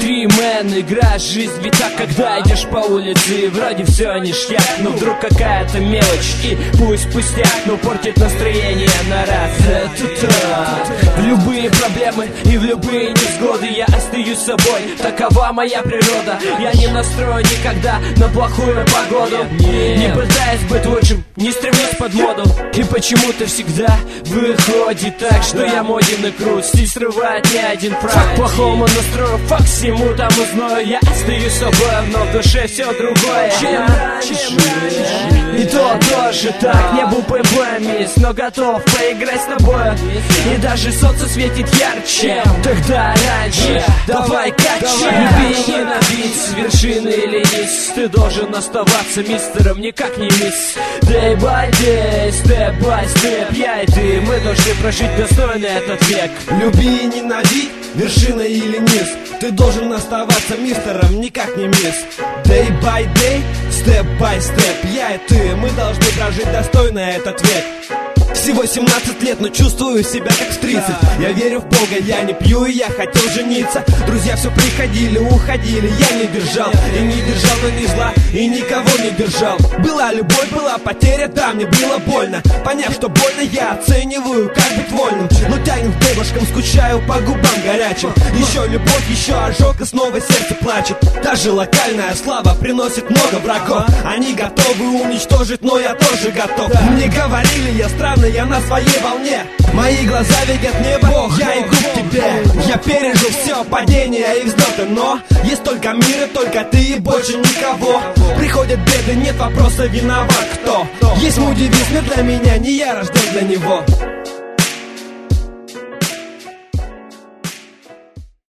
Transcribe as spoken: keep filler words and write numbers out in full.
Смотри, мэн, игра жизнь, ведь так, когда идешь по улице, вроде все ништяк, но вдруг какая-то мелочь, и пусть пустяк, но портит настроение на раз. Это так. В любые проблемы и в любые невзгоды я остаюсь собой, такова моя природа. Я не настрою никогда на плохую погоду, не пытаясь быть лучшим, не стремлюсь под моду. И почему-то всегда выходит так, что я моден и крут, стиль срывает не один прайд. Фак плохому настрою, фак всему тому знаю. Я остаюсь собой, но в душе все другое, чем раньше. И то тоже так, не был плейбоем, но готов поиграть с тобой. И даже солнце светит ярче, тогда раньше. Давай качай, люби и ненавидь, с вершины или низ. Ты должен оставаться мистером, никак не мисс. Day by day, step by step, я и ты, мы должны прожить достойно этот век. Люби и ненавидь, вершина или низ. Ты должен оставаться мистером, никак не мисс. Day by day, step by step, я и ты, мы должны прожить достойно этот век. Всего семнадцать лет, но чувствую себя как в тридцать. Я верю в Бога, я не пью и я хотел жениться. Друзья все приходили, уходили, я не держал. И не держал на них зла, и никого не держал. Была любовь, была потеря, да, мне было больно. Поняв, что больно, я оцениваю, как быть вольным. Но тянет к бебушкам, скучаю по губам горячим. Еще любовь, еще ожог, и снова сердце плачет. Даже локальная слава приносит много врагов. Они готовы уничтожить, но я тоже готов. Мне говорили, я странный, я на своей волне. Мои глаза видят небо, я иду к тебе. Я пережил все падения и взлеты, но есть только мир и только ты, и больше никого. Приходят беды, нет вопроса, виноват кто. Есть мой девиз, не для меня, не я рожден для него.